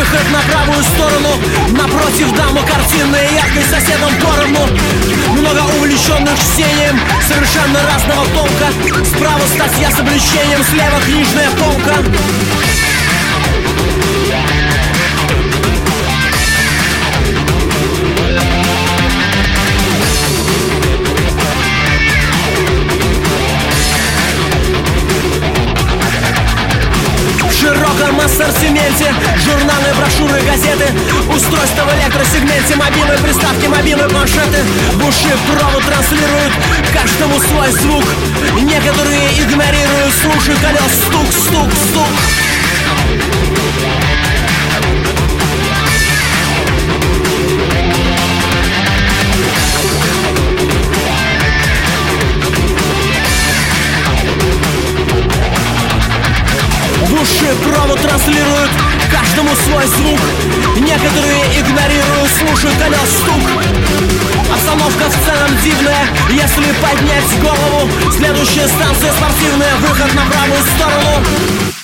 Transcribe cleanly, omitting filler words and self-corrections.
выход на правую сторону. Напротив дамы картины, яркой соседом поровну. Много увлеченных чтением, совершенно разного толка. Справа статья с облегчением, слева книжная полка. В широком ассортименте журналы, брошюры, газеты, устройства в электросегменте, мобильные приставки, мобильные планшеты. В уши провод транслируют, каждому свой звук. Некоторые игнорируют, слушают колес стук, стук, стук. В уши провод транслируют, каждому свой звук. Некоторые игнорируют, слушают колес стук. Обстановка в целом дивная, если поднять голову. Следующая станция спортивная, выход на правую сторону.